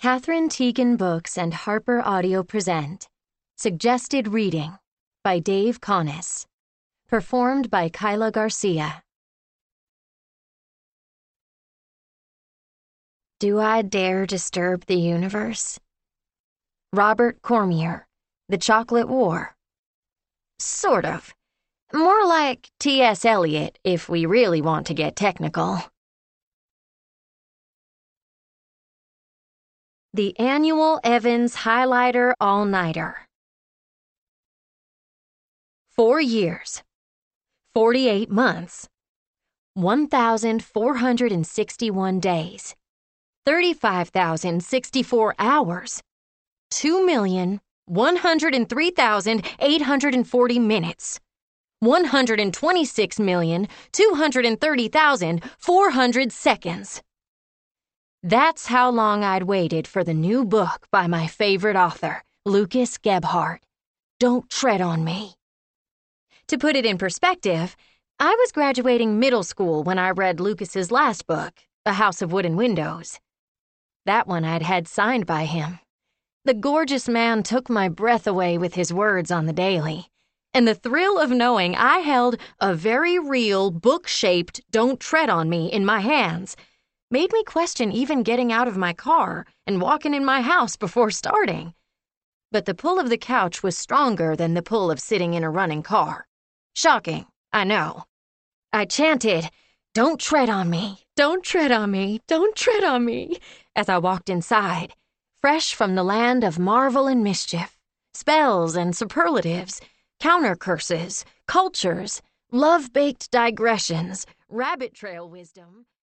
Catherine Teagan Books and Harper Audio present Suggested Reading by Dave Connis. Performed by Kyla Garcia. Do I Dare Disturb the Universe? Robert Cormier, The Chocolate War. Sort of. More like T.S. Eliot, if we really want to get technical. The Annual Evans Highlighter All-Nighter. 4 years, 48 months, 1,461 days, 35,064 hours, 2,103,840 minutes, 126,230,400 seconds. That's how long I'd waited for the new book by my favorite author, Lucas Gebhardt, Don't Tread on Me. To put it in perspective, I was graduating middle school when I read Lucas's last book, A House of Wooden Windows. That one I'd had signed by him. The gorgeous man took my breath away with his words on the daily, and the thrill of knowing I held a very real book-shaped Don't Tread on Me in my hands made me question even getting out of my car and walking in my house before starting. But the pull of the couch was stronger than the pull of sitting in a running car. Shocking, I know. I chanted, "Don't tread on me, don't tread on me, don't tread on me," as I walked inside, fresh from the land of marvel and mischief, spells and superlatives, counter-curses, cultures, love-baked digressions, rabbit trail wisdom,